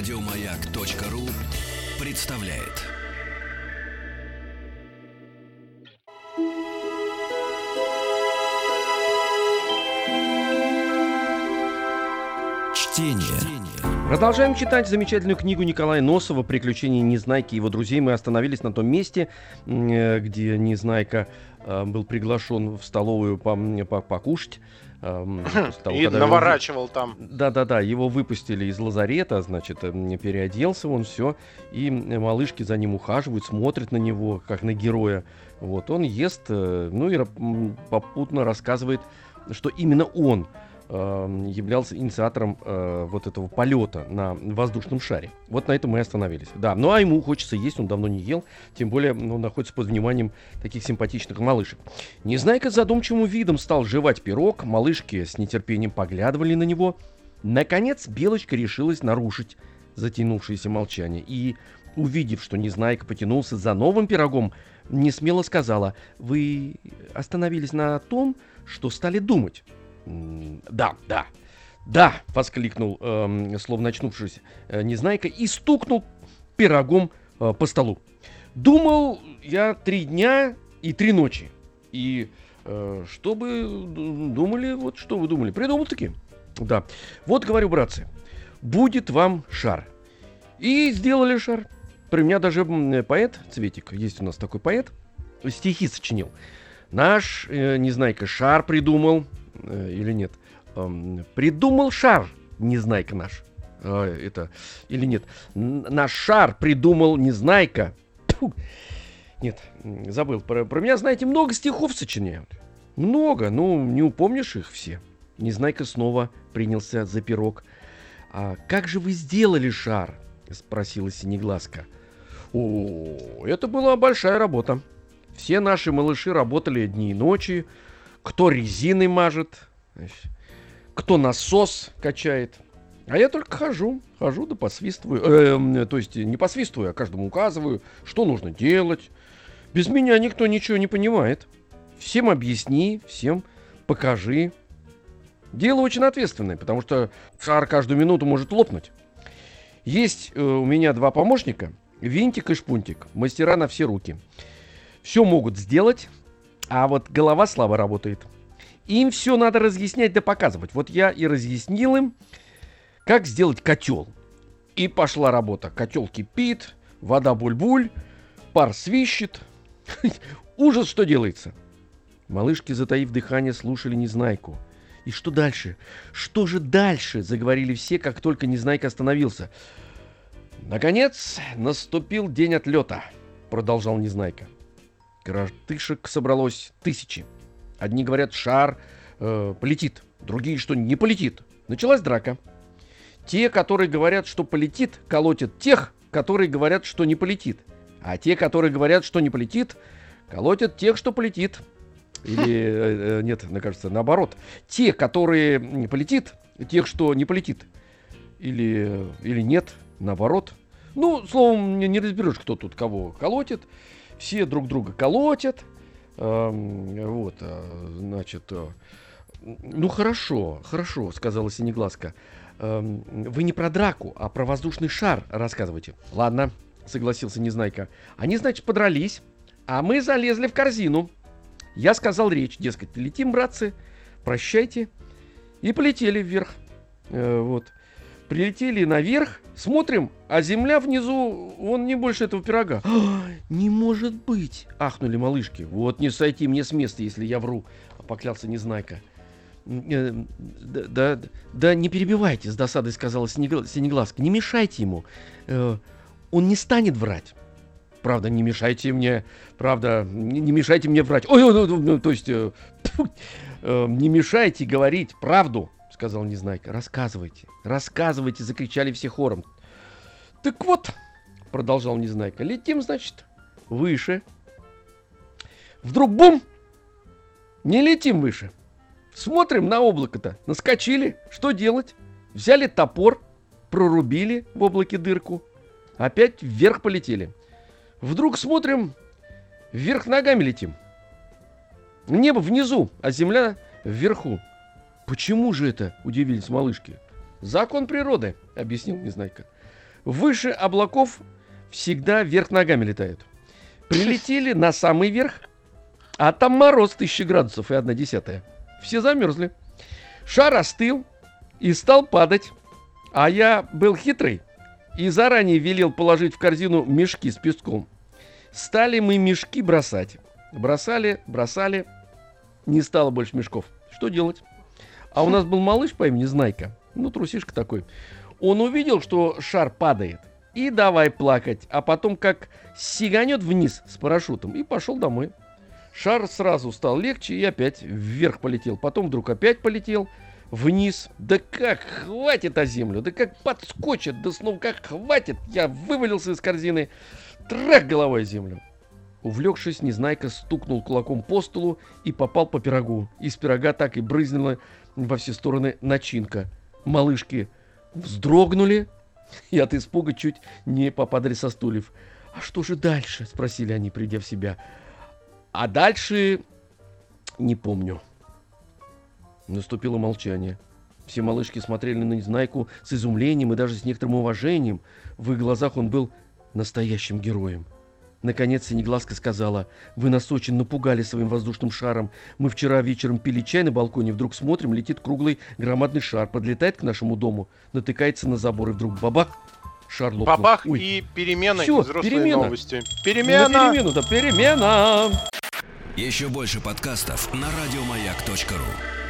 Радиомаяк.ру представляет. Чтение. Продолжаем читать замечательную книгу Николая Носова «Приключения Незнайки и его друзей». Мы остановились на том месте, где Незнайка был приглашен в столовую покушать. И наворачивал там. Да, его выпустили из лазарета, значит, переоделся он, все. И малышки за ним ухаживают, смотрят на него, как на героя. Вот, он ест, ну и попутно рассказывает, что именно он являлся инициатором вот этого полета на воздушном шаре. Вот на этом мы и остановились. Да, ну а ему хочется есть, он давно не ел, тем более он находится под вниманием таких симпатичных малышек. Незнайка с задумчивым видом стал жевать пирог, малышки с нетерпением поглядывали на него. Наконец Белочка решилась нарушить затянувшееся молчание и, увидев, что Незнайка потянулся за новым пирогом, несмело сказала: «Вы остановились на том, что стали думать?» «Да», — воскликнул, словно очнувшись, Незнайка и стукнул пирогом по столу. «Думал я 3 дня и 3 ночи. И что бы думали, вот что вы думали? Придумал-таки. Да. Вот, говорю, братцы, будет вам шар». И сделали шар. При меня даже поэт, Цветик, есть у нас такой поэт, стихи сочинил. Наш Незнайка шар придумал. Или нет? Придумал шар Незнайка наш. Это или нет? Наш шар придумал Незнайка. Тьфу. Нет, забыл. Про меня, знаете, много стихов сочиняют. Много, ну не упомнишь их все. Незнайка снова принялся за пирог. «А как же вы сделали шар?» — спросила Синеглазка. «О, это была большая работа. Все наши малыши работали дни и ночи. Кто резиной мажет, кто насос качает. А я только хожу да посвистываю. То есть не посвистываю, а каждому указываю, что нужно делать. Без меня никто ничего не понимает. Всем объясни, всем покажи. Дело очень ответственное, потому что шар каждую минуту может лопнуть. Есть у меня 2 помощника, Винтик и Шпунтик, мастера на все руки. Все могут сделать. А вот голова слабо работает. Им все надо разъяснять да показывать. Вот я и разъяснил им, как сделать котел. И пошла работа. Котел кипит, вода буль-буль, пар свищет. Ужас, что делается. Малышки, затаив дыхание, слушали Незнайку. И что дальше? Что же дальше? Заговорили все, как только Незнайка остановился. Наконец наступил день отлета, продолжал Незнайка. Коротышек собралось 1000. Одни говорят, шар полетит, другие, что не полетит. Началась драка. Те, которые говорят, что полетит, колотят тех, которые говорят, что не полетит. А те, которые говорят, что не полетит, колотят тех, что полетит. Или, нет, мне кажется, наоборот. Те, которые полетит, тех, что не полетит. Или нет, наоборот. Ну, словом, не разберешь, кто тут кого колотит. Все друг друга колотят. Вот, значит... Ну, хорошо, сказала Синеглазка. Вы не про драку, а про воздушный шар рассказывайте. Ладно, согласился Незнайка. Они, значит, подрались, а мы залезли в корзину. Я сказал речь, дескать, летим, братцы, прощайте. И полетели вверх. Вот. Прилетели наверх, смотрим, а земля внизу, вон не больше этого пирога. «Не может быть!» — ахнули малышки. «Вот не сойти мне с места, если я вру», — поклялся Незнайка. Да, не перебивайте, с досадой сказала Синеглазка. Не мешайте ему. Он не станет врать. Правда, не мешайте мне. Правда, не мешайте мне врать. Ой, то есть, не мешайте говорить правду, сказал Незнайка. Рассказывайте, закричали все хором. Так вот, продолжал Незнайка, летим, значит, выше. Вдруг бум! Не летим выше. Смотрим на облако-то, наскочили. Что делать? Взяли топор, прорубили в облаке дырку. Опять вверх полетели. Вдруг смотрим, вверх ногами летим. Небо внизу, а земля вверху. Почему же это? Удивились малышки. Закон природы, объяснил Незнайка. Выше облаков всегда вверх ногами летают. Прилетели на самый верх, а там мороз 1000 градусов и 1/10. Все замерзли. Шар остыл и стал падать. А я был хитрый и заранее велел положить в корзину мешки с песком. Стали мы мешки бросать. Бросали. Не стало больше мешков. Что делать? А у нас был малыш по имени Знайка. Ну, трусишка такой. Он увидел, что шар падает. И давай плакать. А потом как сиганет вниз с парашютом. И пошел домой. Шар сразу стал легче и опять вверх полетел. Потом вдруг опять полетел вниз. Да как хватит о землю. Да как подскочит. Да снова как хватит. Я вывалился из корзины. Трах головой о землю. Увлекшись, Незнайка стукнул кулаком по столу и попал по пирогу. Из пирога так и брызнула во все стороны начинка. Малышки вздрогнули и от испуга чуть не попадали со стульев. «А что же дальше?» — спросили они, придя в себя. «А дальше не помню». Наступило молчание. Все малышки смотрели на Незнайку с изумлением и даже с некоторым уважением. В их глазах он был настоящим героем. Наконец Синеглазка сказала: «Вы нас очень напугали своим воздушным шаром. Мы вчера вечером пили чай на балконе, вдруг смотрим, летит круглый громадный шар, подлетает к нашему дому, натыкается на забор, и вдруг бабах, шар лопнул». Бабах. Ой. И перемена, Всё, и взрослые перемена. новости. Перемена! Перемена. Еще больше подкастов на радиомаяк.ру.